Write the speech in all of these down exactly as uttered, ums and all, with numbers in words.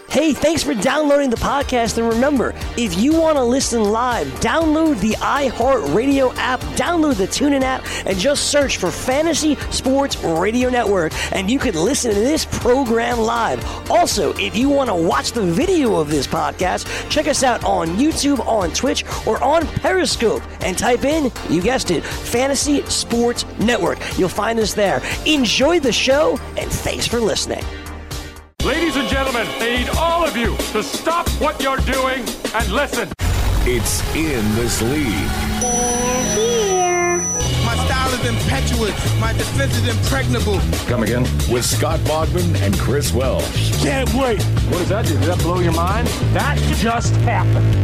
Hey, thanks for downloading the podcast, and remember, if you want to listen live, download the iHeartRadio app, download the TuneIn app, and just search for Fantasy Sports Radio Network, and you can listen to this program live. Also, if you want to watch the video of this podcast, check us out on YouTube, on Twitch, or on Periscope, and type in, you guessed it, Fantasy Sports Network. You'll find us there. Enjoy the show, and thanks for listening. Ladies and gentlemen, I need all of you to stop what you're doing and listen. It's In This League. They're here. My style is impetuous. My defense is impregnable. Come again? With Scott Bogman and Chris Welsh. Can't wait. What does that do? Did that blow your mind? That just happened.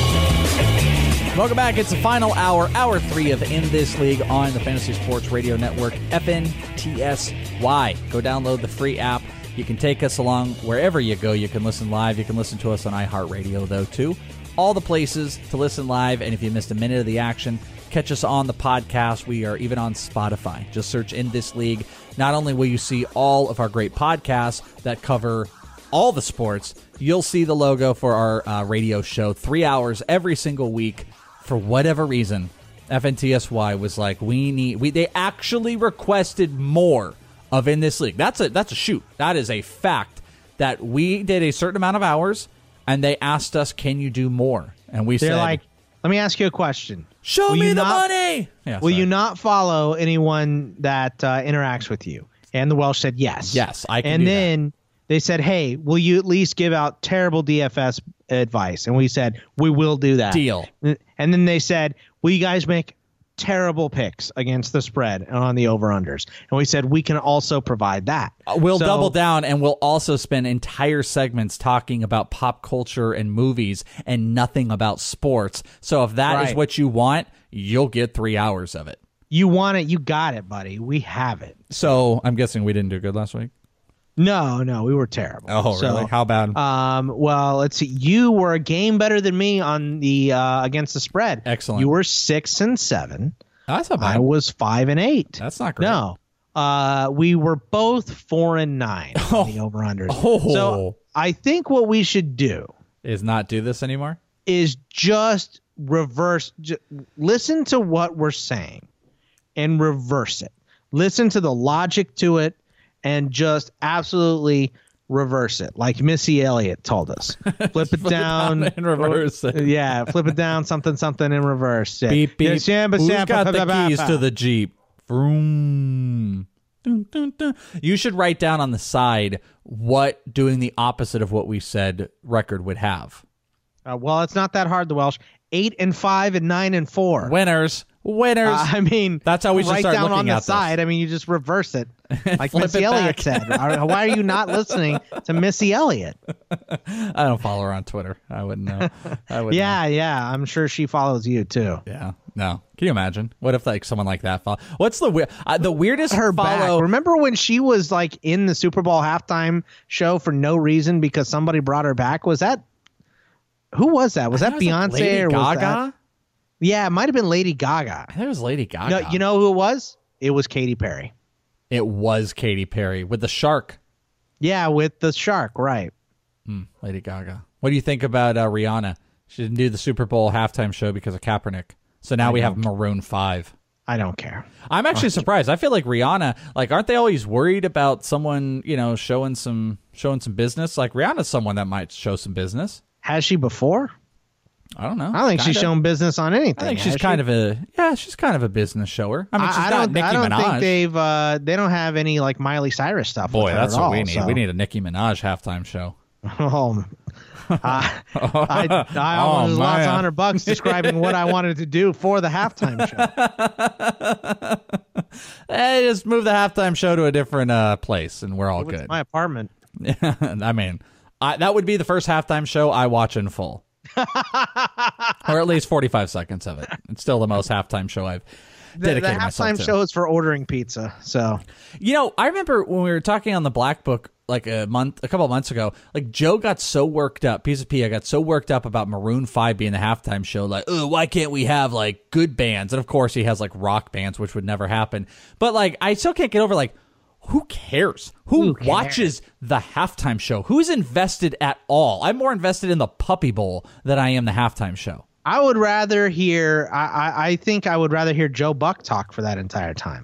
Welcome back. It's the final hour, hour three of In This League on the Fantasy Sports Radio Network, F N T S Y. Go download the free app. You can take us along wherever you go. You can listen live. You can listen to us on iHeartRadio, though, too. All the places to listen live. And if you missed a minute of the action, catch us on the podcast. We are even on Spotify. Just search In This League. Not only will you see all of our great podcasts that cover all the sports, you'll see the logo for our uh, radio show. Three hours every single week. For whatever reason, F N T S Y was like, we need... We, they actually requested more of In This League. That's a that's a shoot. That is a fact that we did a certain amount of hours, and they asked us, "Can you do more?" And we They're said, like, "Let me ask you a question. Show will me the not, money." Yeah, will sorry. you not follow anyone that uh, interacts with you?" And the Welsh said, "Yes, yes, I can." And do then that. they said, "Hey, will you at least give out terrible D F S advice?" And we said, "We will do that." Deal. And then they said, "Will you guys make terrible picks against the spread and on the over-unders?" And we said, we can also provide that. We'll so, double down, and we'll also spend entire segments talking about pop culture and movies and nothing about sports. So if that right. is what you want, you'll get three hours of it. You want it, you got it, buddy. We have it. So I'm guessing we didn't do good last week? No, no, we were terrible. Oh, so, really? How bad? Um, well, let's see. You were a game better than me on the uh, against the spread. Excellent. You were six and seven. That's not bad. I was five and eight. That's not great. No, uh, we were both four and nine oh. on the over unders. Oh. So I think what we should do is not do this anymore. Is just reverse. J- listen to what we're saying, and reverse it. Listen to the logic to it. And just absolutely reverse it, like Missy Elliott told us. Flip it flip down, it down and reverse it. Yeah, flip it down, something, something, and reverse it. Beep, beep. Yes, yeah, but Who's yeah, got ba- the ba- ba- keys ba- to the Jeep? Vroom. Dun, dun, dun. You should write down on the side what doing the opposite of what we said record would have. Uh, well, it's not that hard, the Welsh. Eight and five and nine and four. Winners. Winners. Uh, I mean, that's how we should write start down looking on the at side. this. I mean, you just reverse it, like Flip Missy it Elliott back. said. Why are you not listening to Missy Elliott? I don't follow her on Twitter. I wouldn't know. I would. Yeah, yeah. I'm sure she follows you too. Yeah. No. Can you imagine? What if like someone like that follow? What's the weird? Uh, the weirdest her follow? back. Remember when she was like in the Super Bowl halftime show for no reason because somebody brought her back? Was that who was that? Was that was Beyonce like Lady or was Gaga? that? Yeah, it might have been Lady Gaga. I think it was Lady Gaga. No, you know who it was? It was Katy Perry. It was Katy Perry with the shark. Yeah, with the shark, right? Mm, Lady Gaga. What do you think about uh, Rihanna? She didn't do the Super Bowl halftime show because of Kaepernick. So now I we have don't- Maroon five. I don't care. I'm actually surprised. I feel like Rihanna, like, aren't they always worried about someone, you know, showing some showing some business? Like, Rihanna's someone that might show some business. Has she before? I don't know. I don't think Kinda. she's shown business on anything. I think she's has kind she? of a yeah. She's kind of a business shower. I mean, she's I, I not don't. Nicki I don't Minaj. think they've. Uh, they don't have any like Miley Cyrus stuff. Boy, with her that's at what all, we need. so. We need a Nicki Minaj halftime show. Oh, I, I, I Oh, almost lost man. a hundred bucks describing what I wanted to do for the halftime show. Hey, just move the halftime show to a different uh, place, and we're all It was good. my apartment. I mean, I, that would be the first halftime show I watch in full, or at least forty-five seconds of it. It's still the most halftime show I've The, dedicated the myself halftime to. show is for ordering pizza. So You know, I remember when we were talking on the Black Book like a month, a couple of months ago, like Joe got so worked up, Piece of P, I got so worked up about Maroon five being the halftime show, like, oh, why can't we have like good bands? And of course he has like rock bands, which would never happen. But like, I still can't get over like, Who cares? Who, Who cares? watches the halftime show? Who's invested at all? I'm more invested in the Puppy Bowl than I am the halftime show. I would rather hear. I, I, I think I would rather hear Joe Buck talk for that entire time.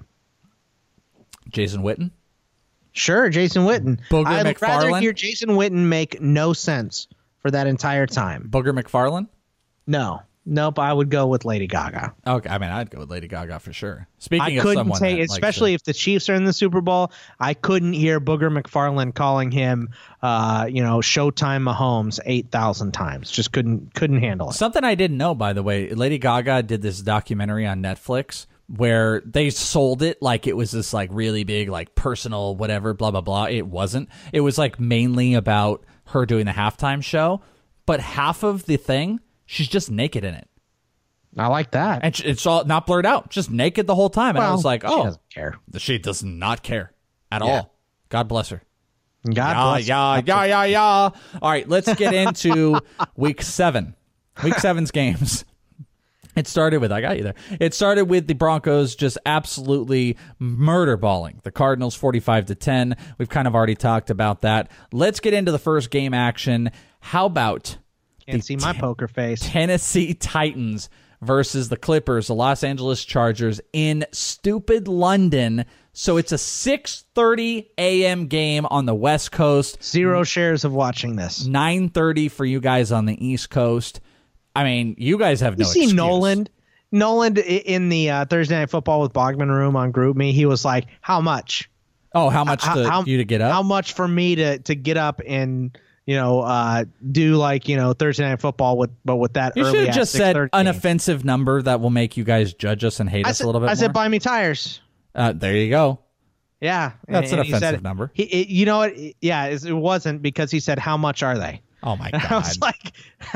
Jason Witten? Sure, Jason Witten. Booger I'd rather McFarlane? hear Jason Witten make no sense for that entire time. Booger McFarlane? No. Nope, I would go with Lady Gaga. Okay, I mean, I'd go with Lady Gaga for sure. Speaking I of couldn't someone say, that likes especially to- if the Chiefs are in the Super Bowl, I couldn't hear Booger McFarlane calling him, uh, you know, Showtime Mahomes eight thousand times. Just couldn't couldn't handle it. Something I didn't know, by the way, Lady Gaga did this documentary on Netflix where they sold it like it was this like really big, like personal, whatever, blah, blah, blah. It wasn't. It was like mainly about her doing the halftime show, but half of the thing, she's just naked in it. I like that. And it's all not blurred out, just naked the whole time. And I Well, was like, she oh, doesn't care. she does not care at Yeah. all. God bless her. God Yeah, bless yeah, her. yeah, yeah, yeah. All right, let's get into week seven. Week seven's games. It started with, I got you there. It started with the Broncos just absolutely murder balling the Cardinals forty-five to ten. We've kind of already talked about that. Let's get into the first game action. How about Can't see my poker face. Tennessee Titans versus the Clippers, the Los Angeles Chargers in stupid London. So it's a six thirty a.m. game on the West Coast. Zero shares of watching this. nine thirty for you guys on the East Coast. I mean, you guys have no You see excuse. Nolan? Nolan i- in the uh, Thursday Night Football with Bogman room on Group Me, he was like, how much? Oh, how much How- to how- you to get up? How much for me to, to get up and, you know, uh, do like, you know, Thursday Night Football with, but with that you early should have at just said six thirty an game. offensive number that will make you guys judge us and hate I us said, a little bit I more. said, buy me tires. uh, there you go. Yeah. That's an he said- offensive number. He, it- you know what? Yeah, it it wasn't because he said, how much are they? Oh, my And I God. was like,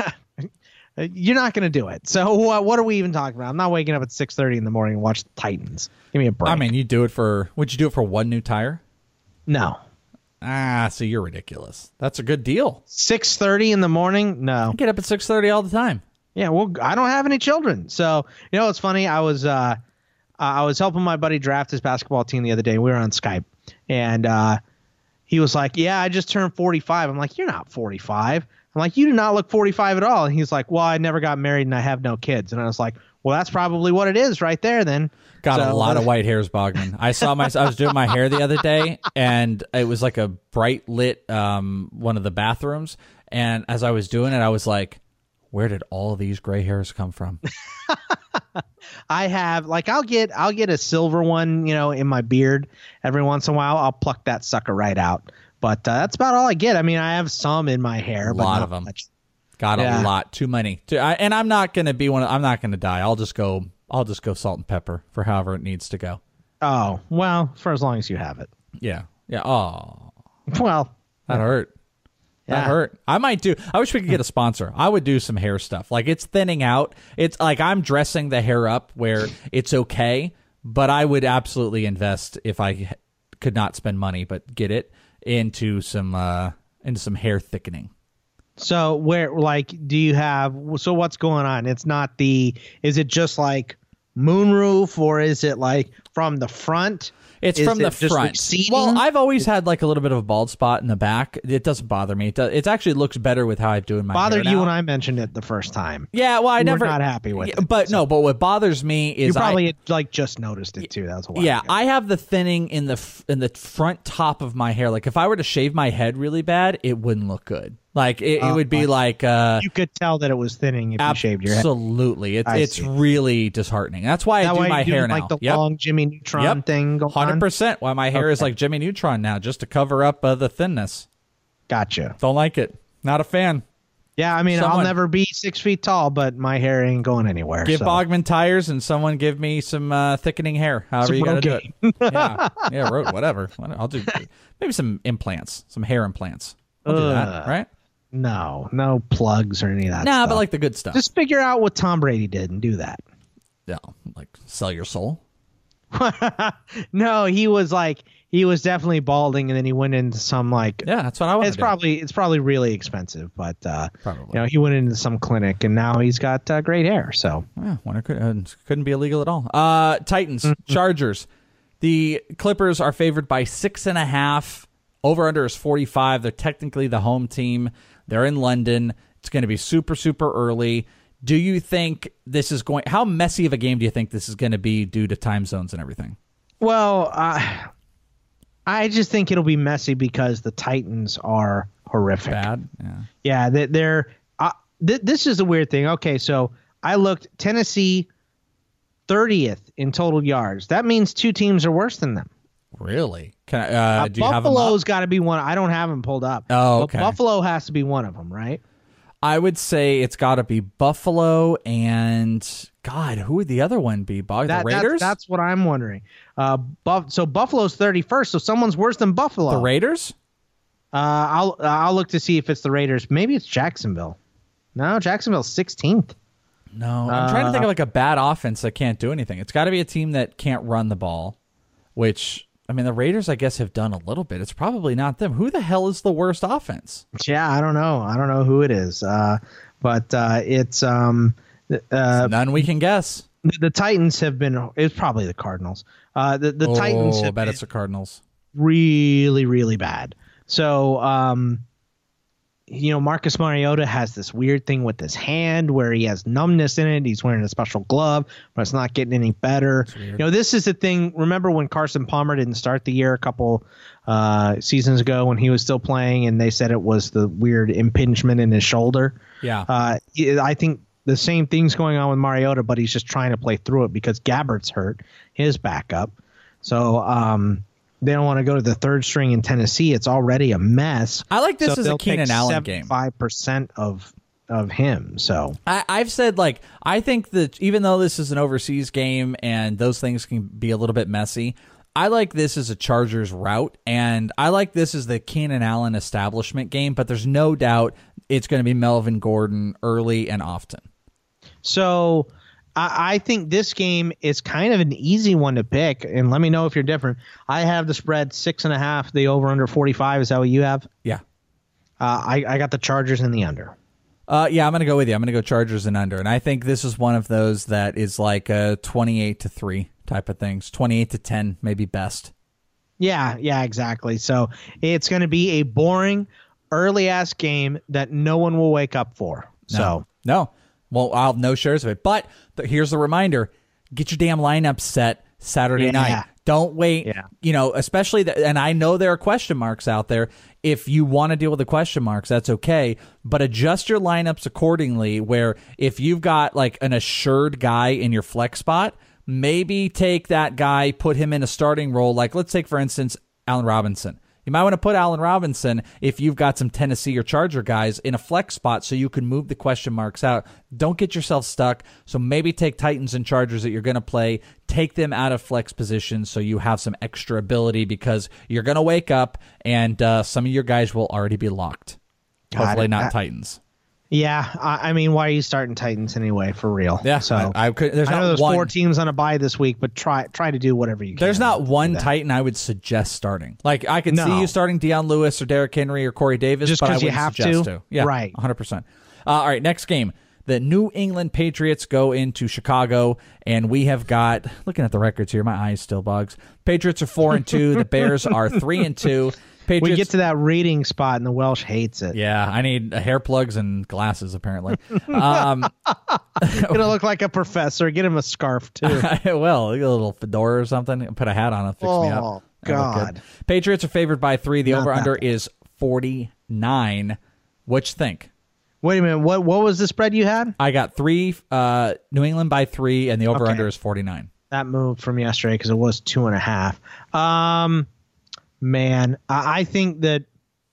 you're not going to do it. So what, what are we even talking about? I'm not waking up at six thirty in the morning and watch the Titans. Give me a break. I mean, you do it for, would you do it for one new tire? no. Ah, so you're ridiculous. That's a good deal. six thirty in the morning? No. I get up at six thirty all the time. Yeah, well, I don't have any children. So, you know, it's funny. I was uh, I was helping my buddy draft his basketball team the other day. We were on Skype. And uh, he was like, yeah, I just turned forty-five. I'm like, you're not forty-five. I'm like, you do not look forty-five at all. And he's like, well, I never got married and I have no kids. And I was like, well, that's probably what it is right there then. Got So- a lot of white hairs, Bogman. I saw my. I was doing my hair the other day, and it was like a bright lit um, one of the bathrooms. And as I was doing it, I was like, "Where did all these gray hairs come from?" I have like I'll get I'll get a silver one, you know, in my beard every once in a while. I'll pluck that sucker right out. But uh, that's about all I get. I mean, I have some in my hair, A but lot not of them. much. Got Yeah. a lot, too many. Too, I, and I'm not gonna be one. Of, I'm not gonna die. I'll just go. I'll just go salt and pepper for however it needs to go. Oh, well, for as long as you have it. Yeah, yeah. Oh, Well, that hurt. That Yeah. hurt. I might do. I wish we could get a sponsor. I would do some hair stuff. Like it's thinning out. It's like I'm dressing the hair up where it's okay, but I would absolutely invest if I h- could not spend money, but get it into some uh, into some hair thickening. so where like do you have so what's going on? It's not the is it just like moonroof or is it like from the front? It's Is from the it just front. receding? Well, I've always had like a little bit of a bald spot in the back. It doesn't bother me. It, does, it actually looks better with how I'm doing my bothered hair you now. when I mentioned it the first time. Yeah, well, I You were never not happy with Yeah, it, But no, but what bothers me is You probably I, had, like just noticed it too. That was a while yeah, ago. I have the thinning in the f- in the front top of my hair. Like if I were to shave my head really bad, it wouldn't look good. Like it, it would be like uh, you could tell that it was thinning if you shaved your head. absolutely. It's I it's see. really disheartening. That's why I That do way my you're doing, hair now. like the Yep. long Jimmy Neutron Yep. thing going Hundred on. percent. Why my hair is Okay. like Jimmy Neutron now, just to cover up uh, the thinness. Gotcha. Don't like it. Not a fan. Yeah, I mean, Someone- I'll never be six feet tall, but my hair ain't going anywhere. Give so. Bogman tires and someone give me some uh, thickening hair. However Some you got to do it. Rogaine. yeah, yeah, ro- whatever. I'll do maybe some implants, some hair implants. I'll do that, Ugh. right? No, no plugs or any of that. Nah, stuff. but like the good stuff. just figure out what Tom Brady did and do that. Yeah, like sell your soul. No, he was like he was definitely balding, and then he went into some like Yeah, that's what I want. it's probably it's probably really expensive, but uh, Probably. you know he went into some clinic, and now he's got uh, great hair. So Yeah, wonder could, uh, couldn't be illegal at all. Uh, Titans, Mm-hmm. Chargers. The Clippers are favored by six and a half. Over-under is forty-five. They're technically the home team. They're in London. It's going to be super, super early. Do you think this is going... How messy of a game do you think this is going to be due to time zones and everything? Well, uh, I just think it'll be messy because the Titans are horrific. Bad? Yeah. Yeah, they, they're... Uh, th- this is a weird thing. Okay, so I looked. Tennessee, thirtieth in total yards. That means two teams are worse than them. Really? Can I, uh, Uh, do you have them Buffalo's up? got to be one. I don't have them pulled up. Oh, But okay. Buffalo has to be one of them, right? I would say it's got to be Buffalo and... God, who would the other one be? Bob, That, the Raiders? That's, that's what I'm wondering. Uh, Buff, so Buffalo's thirty-first, so someone's worse than Buffalo. the Raiders? Uh, I'll uh, I'll look to see if it's the Raiders. Maybe it's Jacksonville. No, Jacksonville's sixteenth. No, I'm trying to think of like a bad offense that can't do anything. It's got to be a team that can't run the ball, which, I mean, the Raiders, I guess, have done a little bit. It's probably not them. Who the hell is the worst offense? Yeah, I don't know. I don't know who it is. Uh, but uh, it's um, uh, None we can guess. the, the Titans have been. It's probably the Cardinals. Uh, the the oh, Titans I have bet been it's the Cardinals. really, really bad. So, um, you know, Marcus Mariota has this weird thing with his hand where he has numbness in it. He's wearing a special glove, but it's not getting any better. You know, this is the thing. Remember when Carson Palmer didn't start the year a couple uh, seasons ago when he was still playing, and they said it was the weird impingement in his shoulder? Yeah. Uh, I think the same thing's going on with Mariota, but he's just trying to play through it because Gabbert's hurt, his backup. So, um, they don't want to go to the third string in Tennessee. It's already a mess. I like this so as a they'll Keenan take Allen game. seventy-five percent of of him. So I, I've said, like, I think that even though this is an overseas game and those things can be a little bit messy, I like this as a Chargers route, and I like this as the Keenan Allen establishment game, but there's no doubt it's going to be Melvin Gordon early and often. So I, I think this game is kind of an easy one to pick, and let me know if you're different. I have the spread six and a half, the over under forty-five. Is that what you have? Yeah. Uh, I, I got the Chargers in the under. Uh, yeah, I'm going to go with you. I'm going to go Chargers and under, and I think this is one of those that is like a twenty-eight to three type of things, twenty-eight to ten, maybe best. Yeah, yeah, exactly. So it's going to be a boring, early-ass game that no one will wake up for. No. So No. Well, I'll have no shares of it. But th- here's the reminder. Get your damn lineup set Saturday Yeah. night. Don't wait. Yeah. You know, especially, the, and I know there are question marks out there. If you want to deal with the question marks, that's okay. But adjust your lineups accordingly, where if you've got like an assured guy in your flex spot, maybe take that guy, put him in a starting role. Like, let's take, for instance, Allen Robinson. You might want to put Allen Robinson, if you've got some Tennessee or Charger guys, in a flex spot so you can move the question marks out. Don't get yourself stuck. So maybe take Titans and Chargers that you're going to play, take them out of flex positions so you have some extra ability, because you're going to wake up and uh, some of your guys will already be locked. God, Hopefully not I- Titans. yeah, I, I mean, why are you starting Titans anyway? For real? Yeah, So I, I could. There's I know not there's one. four teams on a bye this week, but try try to do whatever you can. There's not to do one that. Titan I would suggest starting. Like, I could No. see you starting Deion Lewis or Derrick Henry or Corey Davis, Just but I 'cause you wouldn't have suggest to? to. Yeah, Right. one hundred percent. Uh, all right, next game. The New England Patriots go into Chicago, and we have got, looking at the records here, my eyes still bugs. Patriots are four and two. The Bears are three and two. Patriots, We get to that reading spot, and the Welsh hates it. yeah, I need uh, hair plugs and glasses, apparently. Um, Gonna look like a professor. Get him a scarf too. well, a little fedora or something. Put a hat on it, fix me up. Oh, That'd look God. good. Patriots are favored by three. The Not over-under that. is forty-nine. What you think? Wait a minute. What what was the spread you had? I got three, uh, New England by three, and the over-under Okay. is forty-nine. That moved from yesterday because it was two and a half. Um, man, I, I think that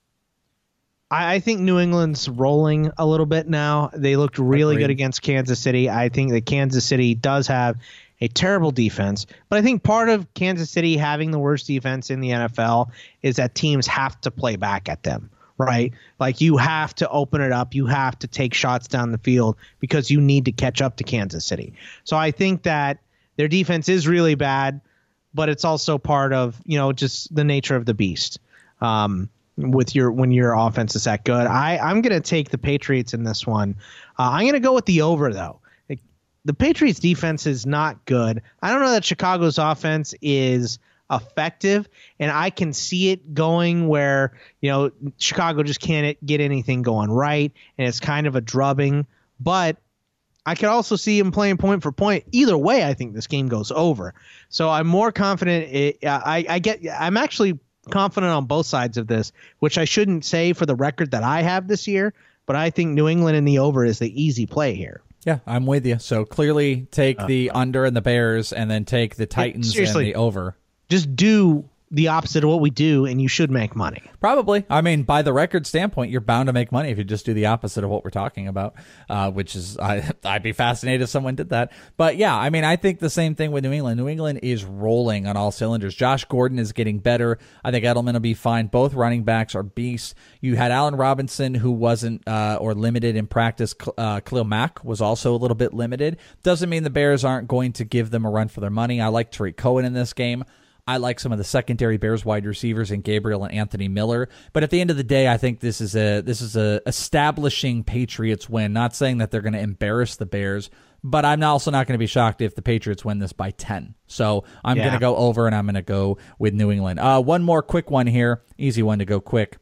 I, I think New England's rolling a little bit now. They looked really Agreed. good against Kansas City. I think that Kansas City does have a terrible defense, but I think part of Kansas City having the worst defense in the N F L is that teams have to play back at them. Right? Like, you have to open it up. You have to take shots down the field because you need to catch up to Kansas City. So I think that their defense is really bad, but it's also part of, you know, just the nature of the beast. Um, with your when your offense is that good, I I'm gonna take the Patriots in this one. Uh, I'm gonna go with the over though. Like, the Patriots defense is not good. I don't know that Chicago's offense is effective, and I can see it going where, you know, Chicago just can't get anything going right, and it's kind of a drubbing. But I could also see him playing point for point. Either way, I think this game goes over. So I'm more confident. It, I, I get. I'm actually confident on both sides of this, which I shouldn't say for the record that I have this year. But I think New England in the over is the easy play here. Yeah, I'm with you. So clearly take uh, the under and the Bears, and then take the Titans and the over. Just do the opposite of what we do, and you should make money. Probably. I mean, by the record standpoint, you're bound to make money if you just do the opposite of what we're talking about, uh, which is, I, I'd be fascinated if someone did that. But yeah, I mean, I think the same thing with New England. New England is rolling on all cylinders. Josh Gordon is getting better. I think Edelman will be fine. Both running backs are beasts. You had Allen Robinson, who wasn't uh, or limited in practice. Uh, Khalil Mack was also a little bit limited. Doesn't mean the Bears aren't going to give them a run for their money. I like Tariq Cohen in this game. I like some of the secondary Bears wide receivers in Gabriel and Anthony Miller. But at the end of the day, I think this is a this is a establishing Patriots win. Not saying that they're going to embarrass the Bears, but I'm also not going to be shocked if the Patriots win this by ten. So I'm yeah. going to go over, and I'm going to go with New England. Uh, one more quick one here, easy one to go quick,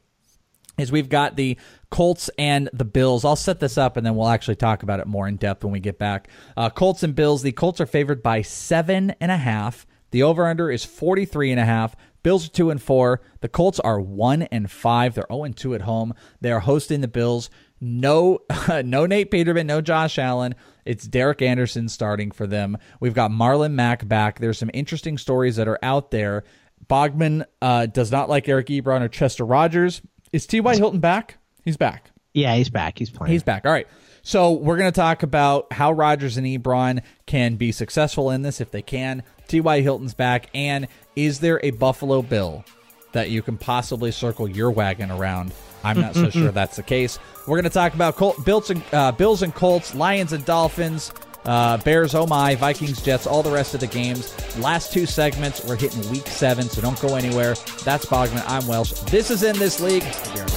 is we've got the Colts and the Bills. I'll set this up, and then we'll actually talk about it more in depth when we get back. Uh, Colts and Bills. The Colts are favored by seven and a half. The over-under is forty-three and a half. Bills are two and four. The Colts are one and five. They're zero and two at home. They are hosting the Bills. No, no Nate Peterman, no Josh Allen. It's Derek Anderson starting for them. We've got Marlon Mack back. There's some interesting stories that are out there. Bogman uh, does not like Eric Ebron or Chester Rogers. Is T Y. Hilton back? He's back. Yeah, he's back. He's playing. He's back. All right. So we're going to talk about how Rodgers and Ebron can be successful in this if they can. T Y. Hilton's back. And is there a Buffalo Bill that you can possibly circle your wagon around? I'm not so sure that's the case. We're going to talk about Col- Bills, and, uh, Bills and Colts, Lions and Dolphins, uh, Bears, oh my, Vikings, Jets, all the rest of the games. Last two segments, we're hitting week seven, so don't go anywhere. That's Bogman. I'm Welsh. This is In This League.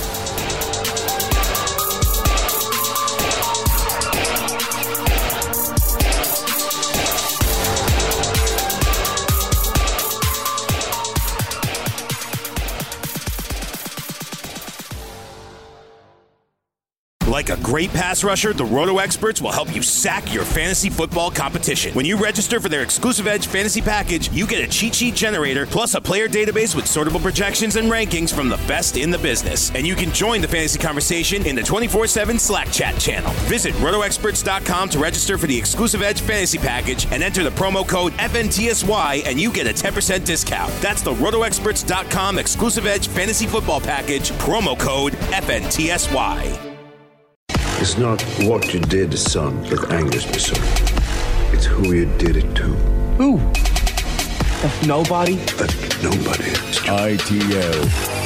Like a great pass rusher, the Roto Experts will help you sack your fantasy football competition. When you register for their exclusive Edge fantasy package, you get a cheat sheet generator plus a player database with sortable projections and rankings from the best in the business. And you can join the fantasy conversation in the twenty-four seven Slack chat channel. Visit roto experts dot com to register for the exclusive Edge fantasy package and enter the promo code F N T S Y and you get a ten percent discount. That's the roto experts dot com exclusive Edge fantasy football package, promo code F N T S Y. It's not what you did, son, that angers me, son. It's who you did it to. Who? That's nobody? That's nobody. I T L.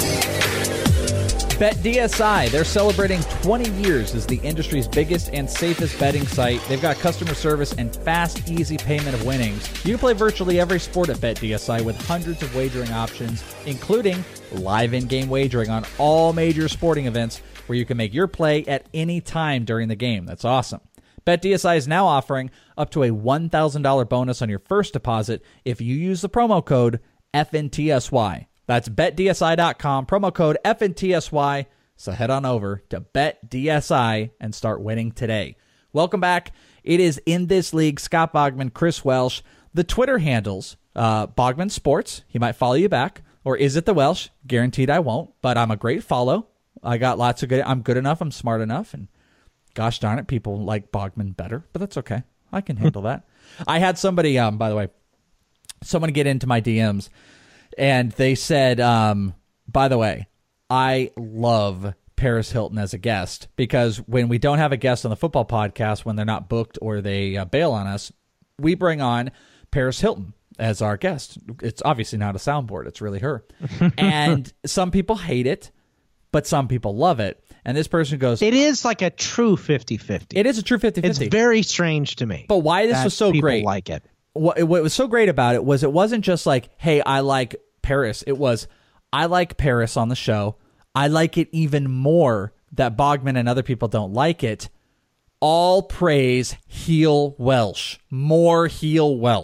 BetDSI, they're celebrating twenty years as the industry's biggest and safest betting site. They've got customer service and fast, easy payment of winnings. You can play virtually every sport at BetDSI with hundreds of wagering options, including live in-game wagering on all major sporting events, where you can make your play at any time during the game. That's awesome. BetDSI is now offering up to a one thousand dollars bonus on your first deposit if you use the promo code F N T S Y. That's bet D S I dot com, promo code F N T S Y. So head on over to BetDSI and start winning today. Welcome back. It is In This League. Scott Bogman, Chris Welsh. The Twitter handles, uh, Bogman Sports. He might follow you back. Or is it the Welsh? Guaranteed I won't, but I'm a great follow. I got lots of good. I'm good enough. I'm smart enough. And gosh darn it, people like Bogman better, but that's okay. I can handle that. I had somebody, um, by the way, someone get into my D Ms and they said, um, by the way, I love Paris Hilton as a guest because when we don't have a guest on the football podcast, when they're not booked or they uh, bail on us, we bring on Paris Hilton as our guest. It's obviously not a soundboard. It's really her. And some people hate it, but some people love it. And this person goes, it is like a true fifty-fifty. It is a true fifty-fifty. It's very strange to me. But why this was so people great. like it. What, what was so great about it was it wasn't just like, hey, I like Paris. It was, I like Paris on the show. I like it even more that Bogman and other people don't like it. All praise heel Welsh. More heel Welsh.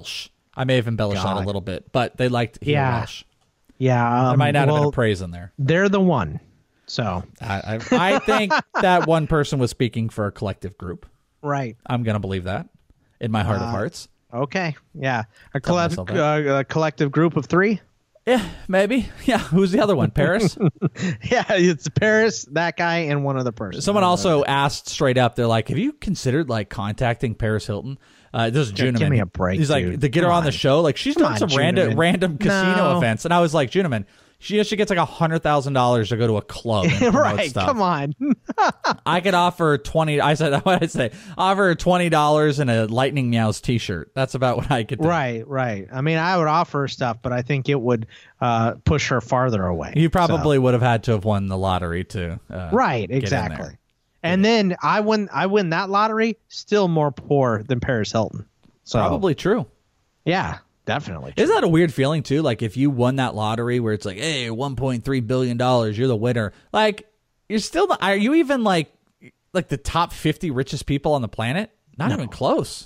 I may have embellished God. that a little bit, but they liked Heal Yeah. Rush. Yeah. Um, There might not well, have been a praise in there. They're the one. So I, I, I think that one person was speaking for a collective group. right. I'm going to believe that in my heart Uh, of hearts. Okay. Yeah. A, Tell colle- myself that. uh, a collective group of three. Yeah, maybe. Yeah, who's the other one? Paris? Yeah, it's Paris, that guy, and one other person. Someone also asked straight up, they're like, have you considered like contacting Paris Hilton? Uh, this is Give Juniman. me a break, He's like, dude. to get her Come on the on. show. Like, she's Come doing on, some random Juniman. random casino No. events. And I was like, Juniman, she, she gets like one hundred thousand dollars to go to a club and promote right. stuff. Come on. I could offer twenty. I said, what did I say? Offer her twenty dollars and a Lightning Meows T-shirt. That's about what I could do. Right, right. I mean, I would offer her stuff, but I think it would uh, push her farther away. You probably would have had to have won the lottery too. Uh, Right, get in exactly. there. And then I win. I win that lottery. Still more poor than Paris Hilton. So Probably true. yeah, definitely. Isn't that a weird feeling too? Like if you won that lottery where it's like, hey, one point three billion dollars, you're the winner. Like you're still, the, are you even like, like the top fifty richest people on the planet? Not No. even close.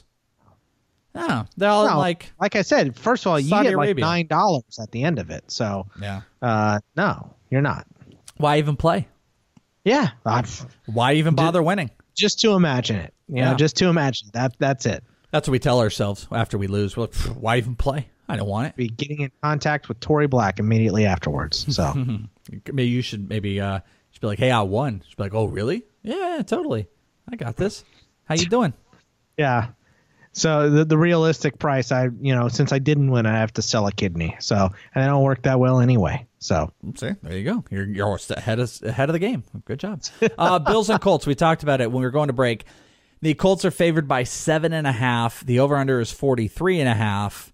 No, they're all No, like, like I said, first of all, you Saudi get like Arabia. nine dollars at the end of it. So yeah. uh, no, you're not. Why even play? Yeah, I, Why even bother winning? just to imagine it. You know, Yeah. just to imagine that. That's it. That's what we tell ourselves after we lose. We're like, "Pff, why even play? I don't want it. Be getting in contact with Tory Black immediately afterwards. So Maybe you should maybe uh, just be like, hey, I won. Just be like, oh, really? Yeah, totally. I got this. How you doing? yeah. So the the realistic price, I you know, since I didn't win, I have to sell a kidney. So and I don't work that well anyway. So See, there you go. You're you're ahead of ahead of the game. Good job. Uh, Bills and Colts. We talked about it when we were going to break. The Colts are favored by seven and a half. The over under is forty three and a half.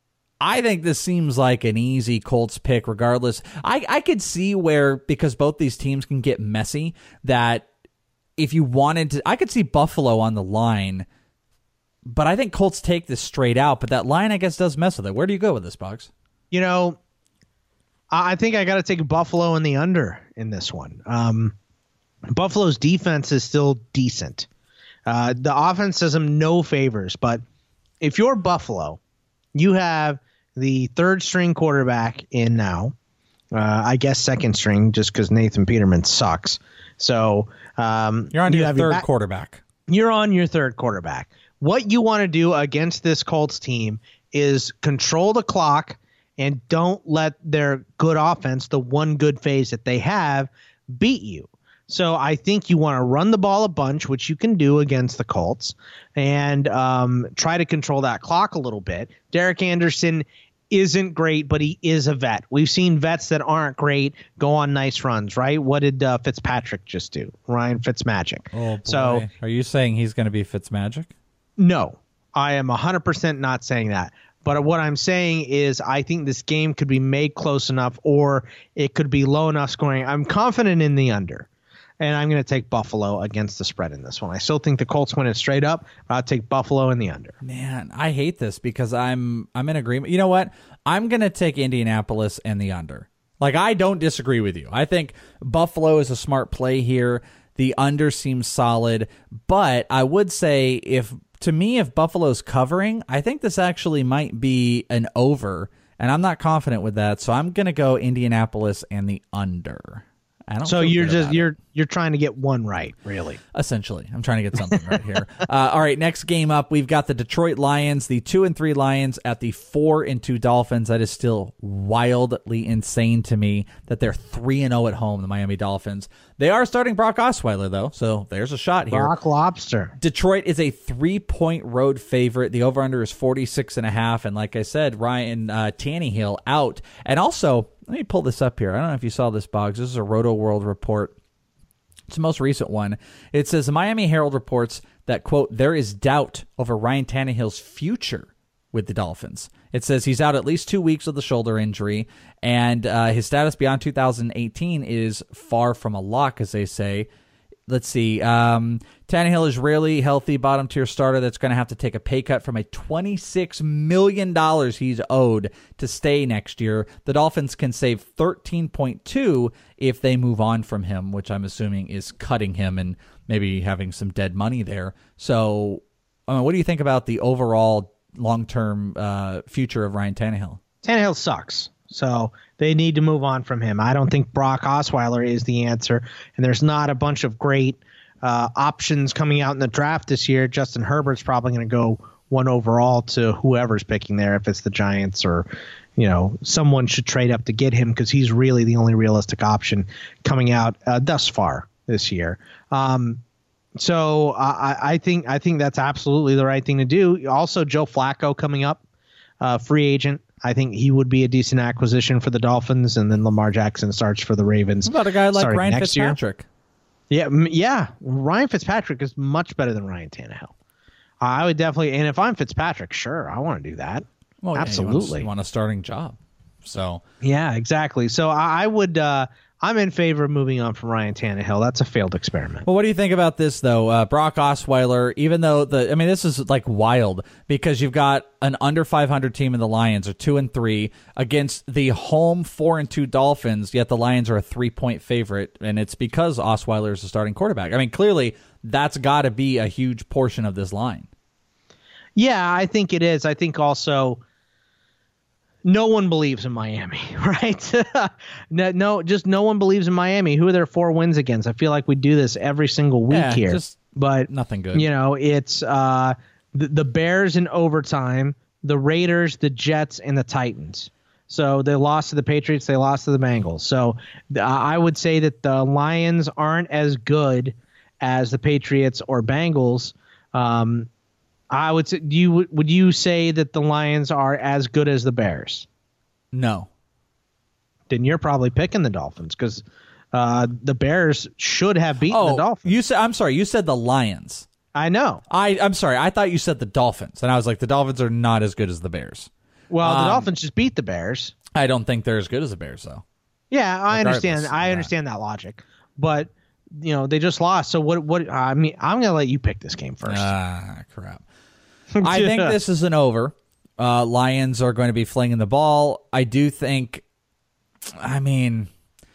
I think this seems like an easy Colts pick. Regardless, I I could see where, because both these teams can get messy, that if you wanted to, I could see Buffalo on the line. But I think Colts take this straight out. But that line, I guess, does mess with it. Where do you go with this, Boggs? you know, I I think I got to take Buffalo in the under in this one. Um, Buffalo's defense is still decent. Uh, the offense does them no favors, but if you're Buffalo, you have the third string quarterback in now. Uh, I guess second string, just because Nathan Peterman sucks. So um, You're on you your have third back- quarterback. You're on your third quarterback. What you want to do against this Colts team is control the clock and don't let their good offense, the one good phase that they have, beat you. So I think you want to run the ball a bunch, which you can do against the Colts, and um, try to control that clock a little bit. Derek Anderson isn't great, but he is a vet. We've seen vets that aren't great go on nice runs, right? What did uh, Fitzpatrick just do? Ryan Fitzmagic. Oh, boy. So Are you saying he's going to be Fitzmagic? no, I am one hundred percent not saying that. But what I'm saying is I think this game could be made close enough, or it could be low enough scoring. I'm confident in the under, and I'm going to take Buffalo against the spread in this one. I still think the Colts win it straight up. But I'll take Buffalo in the under. Man, I hate this because I'm I'm in agreement. You know what? I'm going to take Indianapolis and the under. Like, I don't disagree with you. I think Buffalo is a smart play here. The under seems solid, but I would say if to me if Buffalo's covering, I think this actually might be an over, and I'm not confident with that. So I'm going to go Indianapolis and the under. I don't So feel you're good just about you're it. you're trying to get one right, really. Essentially, I'm trying to get something right here. Uh, all right, next game up, we've got the Detroit Lions, the two and three Lions at the four and two Dolphins. That is still wildly insane to me that they're three and zero at home. The Miami Dolphins. They are starting Brock Osweiler though, so there's a shot here. Brock Lobster. Detroit is a three-point road favorite. The over-under is forty-six and a half, and like I said, Ryan uh, Tannehill out. And also, let me pull this up here. I don't know if you saw this, Boggs. This is a Roto World report. It's the most recent one. It says the Miami Herald reports that, quote, there is doubt over Ryan Tannehill's future with the Dolphins. It says he's out at least two weeks with the shoulder injury, and uh, his status beyond two thousand eighteen is far from a lock, as they say. Let's see. Um, Tannehill is rarely healthy bottom tier starter that's going to have to take a pay cut from a twenty-six million dollars he's owed to stay next year. The Dolphins can save thirteen point two if they move on from him, which I'm assuming is cutting him and maybe having some dead money there. So, I mean, what do you think about the overall long-term uh, future of Ryan Tannehill. Tannehill sucks, so they need to move on from him. I don't think Brock Osweiler is the answer, and there's not a bunch of great uh, options coming out in the draft this year. Justin Herbert's probably going to go one overall to whoever's picking there, if it's the Giants or, you know, someone should trade up to get him because he's really the only realistic option coming out uh, thus far this year. Um, so I, I think I think that's absolutely the right thing to do. Also, Joe Flacco coming up, uh, free agent. I think he would be a decent acquisition for the Dolphins, and then Lamar Jackson starts for the Ravens. What about a guy like Ryan Fitzpatrick? Year. Yeah, yeah. Ryan Fitzpatrick is much better than Ryan Tannehill. I would definitely, and if I'm Fitzpatrick, sure, I want to do that. Well, absolutely, yeah, you want, you want a starting job. So yeah, exactly. So I, I would. Uh, I'm in favor of moving on from Ryan Tannehill. That's a failed experiment. Well, what do you think about this, though? Uh, Brock Osweiler, even though the, I mean, this is like wild because you've got an under five hundred team in the Lions are two and three against the home four and two Dolphins, yet the Lions are a three point favorite. And it's because Osweiler is the starting quarterback. I mean, clearly that's got to be a huge portion of this line. Yeah, I think it is. I think also no one believes in Miami, right? no, no, just no one believes in Miami. Who are their four wins against? I feel like we do this every single week yeah, here, just but nothing good. You know, it's uh, the, the Bears in overtime, the Raiders, the Jets, and the Titans. So they lost to the Patriots. They lost to the Bengals. So uh, I would say that the Lions aren't as good as the Patriots or Bengals. Um, I would say, do you would you say that the Lions are as good as the Bears? No. Then you're probably picking the Dolphins because uh, the Bears should have beaten oh, the Dolphins. You said I'm sorry. You said the Lions. I know. I I'm sorry. I thought you said the Dolphins, and I was like, the Dolphins are not as good as the Bears. Well, the um, Dolphins just beat the Bears. I don't think they're as good as the Bears, though. Yeah, I Regardless understand. I that. understand that logic, but you know they just lost. So what? What? I mean, I'm gonna let you pick this game first. Ah, crap. I think this is an over. Uh, Lions are going to be flinging the ball. I do think, I mean,